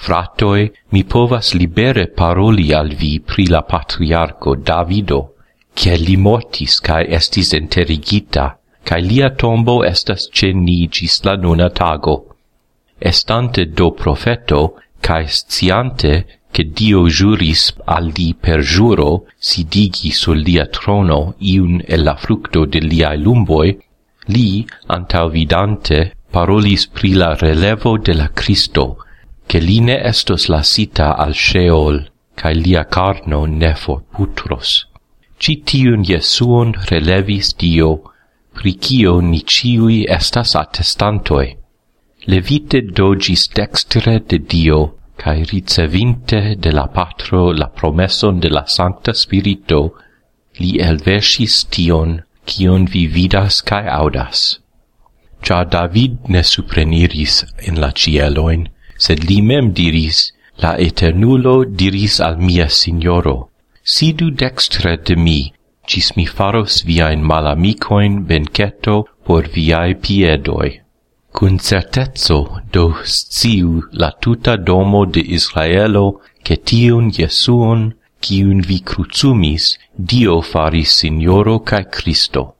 Fratoi, mi povas libere paroli al vi pri la patriarco Davido, che li mortis cae estis enterigita, cae lia tombo estas ce ni gis la nuna tago. Estante do profeto, cae sciante che Dio juris al li per juro sidigi sul lia trono iun el la fructo de liae lumboi, li, antauvidante, parolis pri la relevo de la Cristo, che li ne estos lasita al Sheol, cae lia carno ne forputros. Citiun Jesuon relevis Dio, pri cio ni ciui estas attestantoi. Levite dogis dextre de Dio, cae ricevinte de la Patro la promeson de la Sancta Spirito, li elversis tion, cion vi vidas cae audas. Cia David ne supreniris in la cieloin, sed li mem diris, la Eternulo diris al mia Signoro, sidu dextre de mi, cis mi faros viain malamicoin benceto por viae piedoi. Cun certezzo do sciu la tuta domo de Israelo, che tiun Jesuon, ciun vi cruzumis, Dio faris Signoro cae Cristo.